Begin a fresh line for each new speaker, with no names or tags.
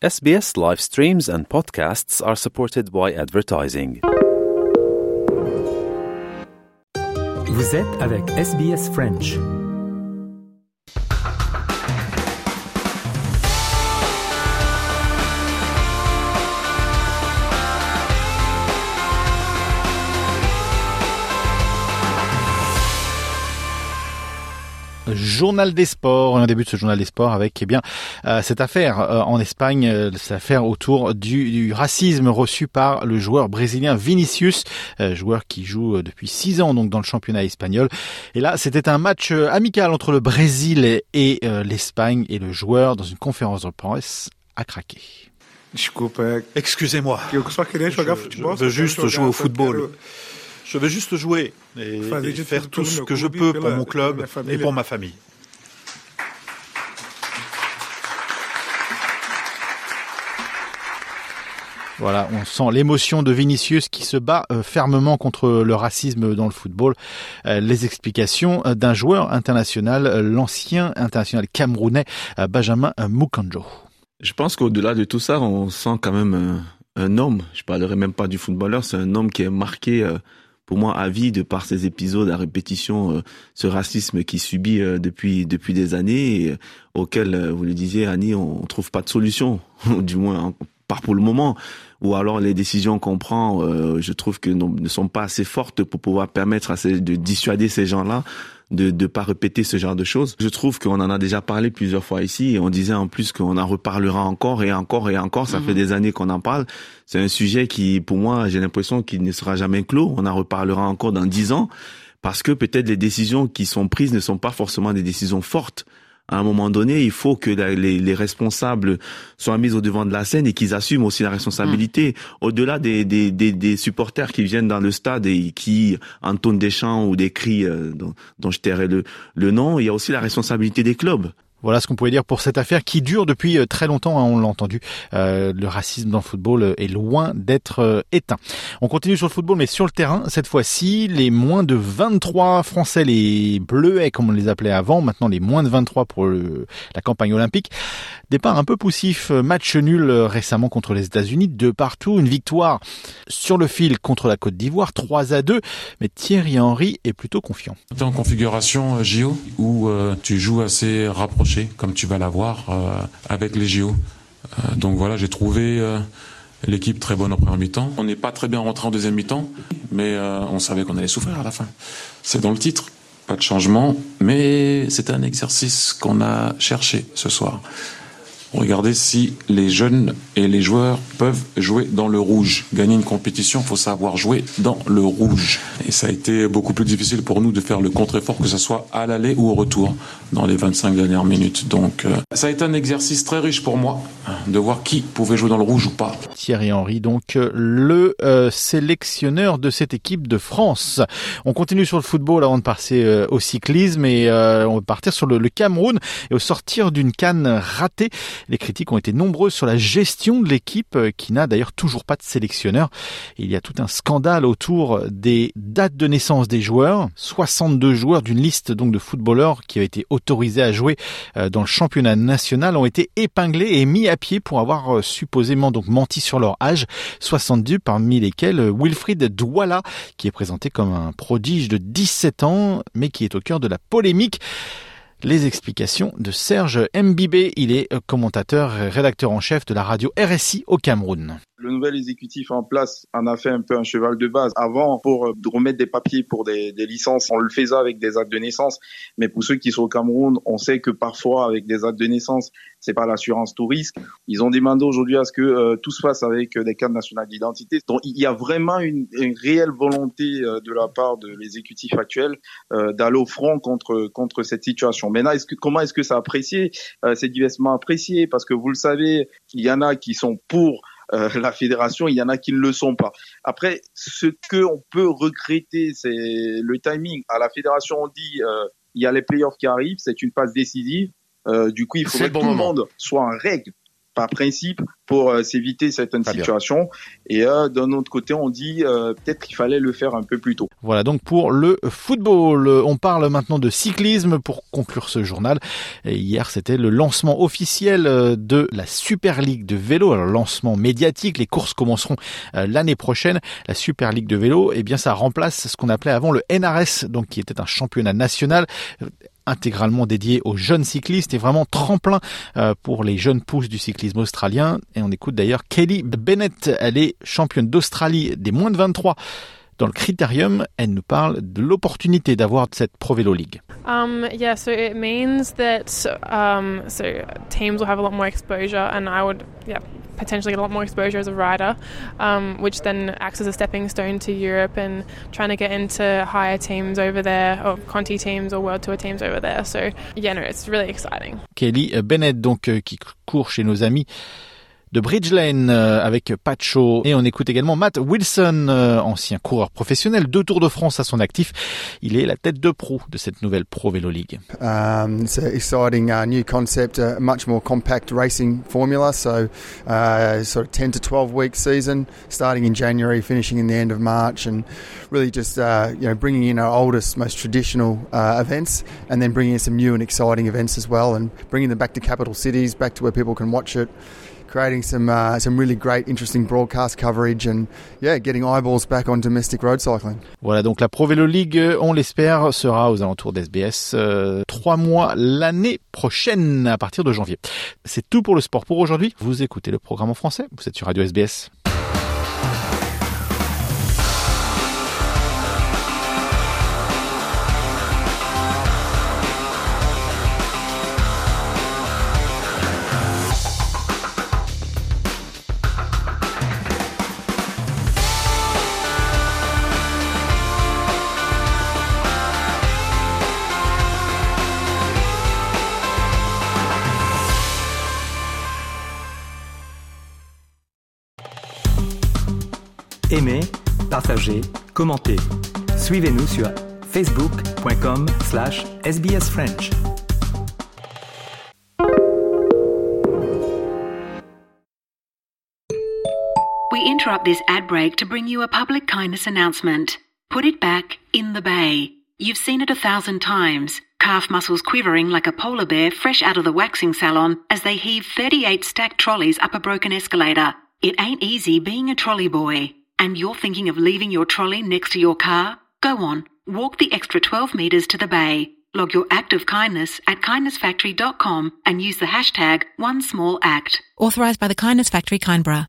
SBS live streams and podcasts are supported by advertising.
Vous êtes avec SBS French.
Journal des sports, et on débute ce journal des sports avec cette affaire en Espagne, cette affaire autour du racisme reçu par le joueur brésilien Vinicius, joueur qui joue depuis 6 ans donc dans le championnat espagnol. Et là, c'était un match amical entre le Brésil et l'Espagne, et le joueur, dans une conférence de presse, a craqué.
Excusez-moi. Je veux juste jouer au football. Je veux juste jouer et faire tout ce que je peux pour mon club et pour ma famille.
Voilà, on sent l'émotion de Vinicius qui se bat fermement contre le racisme dans le football. Les explications d'un joueur international, l'ancien international camerounais Benjamin Mukanjo.
Je pense qu'au-delà de tout ça, on sent quand même un homme. Je parlerai même pas du footballeur, c'est un homme qui est marqué pour moi à vie de par ces épisodes à répétition, ce racisme qu'il subit depuis des années et auquel, vous le disiez Annie, on trouve pas de solution, du moins pas pour le moment, ou alors les décisions qu'on prend, je trouve que ne sont pas assez fortes pour pouvoir permettre de dissuader ces gens-là de pas répéter ce genre de choses. Je trouve qu'on en a déjà parlé plusieurs fois ici et on disait en plus qu'on en reparlera encore et encore et encore. Ça fait des années qu'on en parle. C'est un sujet qui, pour moi, j'ai l'impression qu'il ne sera jamais clos. On en reparlera encore dans 10 ans parce que peut-être les décisions qui sont prises ne sont pas forcément des décisions fortes. À un moment donné, il faut que les responsables soient mis au devant de la scène et qu'ils assument aussi la responsabilité. Au-delà des supporters qui viennent dans le stade et qui entonnent des chants ou des cris dont je tairai le nom, il y a aussi la responsabilité des clubs.
Voilà ce qu'on pouvait dire pour cette affaire qui dure depuis très longtemps, on l'a entendu. Le racisme dans le football est loin d'être éteint. On continue sur le football, mais sur le terrain, cette fois-ci, les moins de 23 Français, les Bleuets comme on les appelait avant, maintenant les moins de 23 pour la campagne olympique. Départ un peu poussif, match nul récemment contre les États-Unis, 2-2, une victoire sur le fil contre la Côte d'Ivoire, 3-2, mais Thierry Henry est plutôt confiant.
T'es en configuration JO où tu joues assez rapproché comme tu vas l'avoir avec les JO. Donc voilà, j'ai trouvé l'équipe très bonne en première mi-temps. On n'est pas très bien rentré en deuxième mi-temps, mais on savait qu'on allait souffrir à la fin. C'est dans le titre, pas de changement, mais c'est un exercice qu'on a cherché ce soir. Regardez si les jeunes et les joueurs peuvent jouer dans le rouge. Gagner une compétition, il faut savoir jouer dans le rouge. Et ça a été beaucoup plus difficile pour nous de faire le contre-effort, que ce soit à l'aller ou au retour, dans les 25 dernières minutes. Donc ça a été un exercice très riche pour moi, de voir qui pouvait jouer dans le rouge ou pas.
Thierry Henry, donc le sélectionneur de cette équipe de France. On continue sur le football avant de passer au cyclisme et on va partir sur le Cameroun. Et au sortir d'une CAN ratée, les critiques ont été nombreuses sur la gestion de l'équipe qui n'a d'ailleurs toujours pas de sélectionneur. Il y a tout un scandale autour des dates de naissance des joueurs. 62 joueurs d'une liste donc de footballeurs qui avaient été autorisés à jouer dans le championnat national ont été épinglés et mis à pied pour avoir supposément donc menti sur leur âge. 62 parmi lesquels Wilfried Douala qui est présenté comme un prodige de 17 ans mais qui est au cœur de la polémique. Les explications de Serge Mbibé, il est commentateur et rédacteur en chef de la radio RSI au Cameroun.
Le nouvel exécutif en place en a fait un peu un cheval de base. Avant, pour remettre des papiers pour des licences, on le faisait avec des actes de naissance. Mais pour ceux qui sont au Cameroun, on sait que parfois, avec des actes de naissance, c'est pas l'assurance tout risque. Ils ont demandé aujourd'hui à ce que tout se fasse avec des cartes nationales d'identité. Donc, il y a vraiment une réelle volonté de la part de l'exécutif actuel d'aller au front contre cette situation. Maintenant, comment est-ce que c'est apprécié? C'est diversement apprécié parce que vous le savez, il y en a qui sont pour la fédération, il y en a qui ne le sont pas. Après, ce que on peut regretter, c'est le timing. À la fédération, on dit il y a les playoffs qui arrivent, c'est une phase décisive. Du coup, il faudrait que tout le monde soit en règle, par principe, pour s'éviter certaines situations. Et d'un autre côté, on dit peut-être qu'il fallait le faire un peu plus tôt.
Voilà donc pour le football. On parle maintenant de cyclisme pour conclure ce journal. Et hier, c'était le lancement officiel de la Super League de vélo. Alors, lancement médiatique, les courses commenceront l'année prochaine. La Super League de vélo, eh bien, ça remplace ce qu'on appelait avant le NRS, donc qui était un championnat national intégralement dédié aux jeunes cyclistes et vraiment tremplin pour les jeunes pousses du cyclisme australien. Et on écoute d'ailleurs Kelly Bennett, elle est championne d'Australie des moins de 23 dans le Critérium. Elle nous parle de l'opportunité d'avoir cette Pro Vélo League.
Yeah, so it means that so teams will have a lot more exposure, and I would potentially get a lot more exposure as a rider, which then acts as a stepping stone to Europe and trying to get into higher teams over there, or Conti teams or World Tour teams over there. So yeah, no, it's really exciting. Kelly
Bennett, donc qui court chez nos amis de Bridgelane avec Pacho. Et on écoute également Matt Wilson, ancien coureur professionnel, 2 Tours de France à son actif. Il est la tête de proue de cette nouvelle Pro Vélo League.
It's an exciting new concept, a much more compact racing formula. So sort of 10 to 12 week season, starting in January, finishing in the end of March, and really just bringing in our oldest, most traditional events, and then bringing in some new and exciting events as well, and bringing them back to capital cities, back to where people can watch it. Creating some really great, interesting broadcast coverage and getting eyeballs back on domestic road cycling.
Voilà donc la Pro Vélo League, on l'espère, sera aux alentours d'SBS 3 mois l'année prochaine à partir de janvier. C'est tout pour le sport pour aujourd'hui. Vous écoutez le programme en français, vous êtes sur Radio SBS.
Aimez, partagez, commentez. Suivez-nous sur facebook.com/SBS French.
We interrupt this ad break to bring you a public kindness announcement. Put it back in the bay. You've seen it 1,000 times. Calf muscles quivering like a polar bear fresh out of the waxing salon as they heave 38 stacked trolleys up a broken escalator. It ain't easy being a trolley boy. And you're thinking of leaving your trolley next to your car? Go on, walk the extra 12 metres to the bay. Log your act of kindness at kindnessfactory.com and use the hashtag #OneSmallAct.
Authorised by the Kindness Factory, Kindborough.